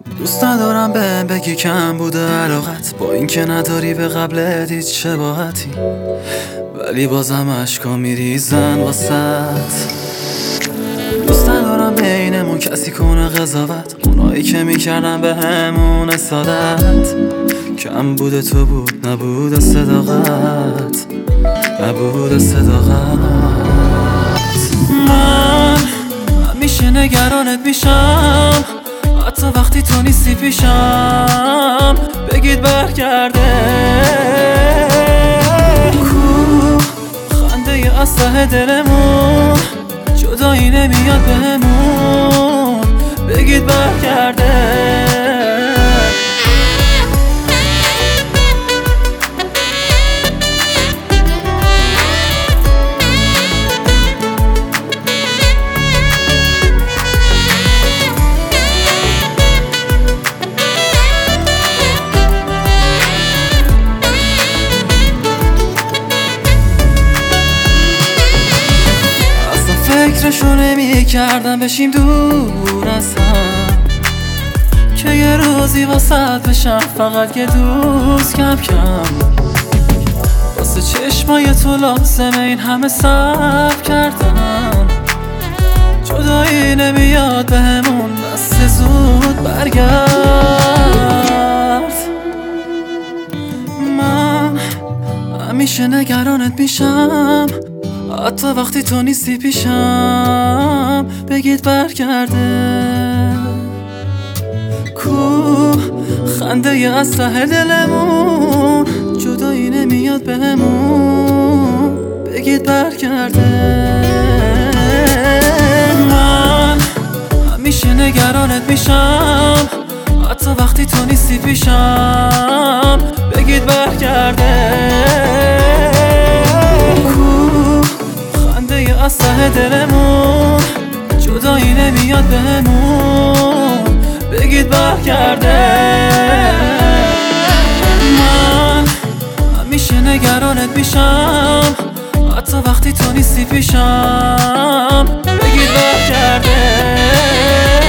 دوست ندارم بهم بگی کم بوده علاقت، با اینکه نداری به قبلت هیچ شباهتی، ولی بازم اشکا میریزن واسط. دوست ندارم بینمون کسی کنه قضاوت، اونایی که میکردن به همون اسادت. کم بوده تو بود، نبوده صداقت، نبوده صداقت. من همیشه نگرانت میشم، حتی وقتی تو نیستی پیشم. بگید برگرده کو خنده از ته دلمون، جدایی نمیاد بهمون. بگید برگرده. فکرشو نمی کردم بشیم دور از هم، که یه روزی واسط بشم فقط یه دوست کم کم. واسه چشمای تو لازمه این همه صبر کردم، جدایی نمیاد بهمون، بس زود برگرد. من همیشه نگرانت میشم، حتی وقتی تو نیستی پیشم. بگید برگرده کو خنده از ته دلمون، جدایی نمیاد بهمون. بگید برگرده. من همیشه نگرانت میشم، حتی وقتی تو نیستی پیشم. بگید برگرده از ته دلمون، جدایی نمیاد بهمون. بگید برگرده. من همیشه نگرانت میشم، حتی وقتی تو نیستی پیشم. بگید برگرده.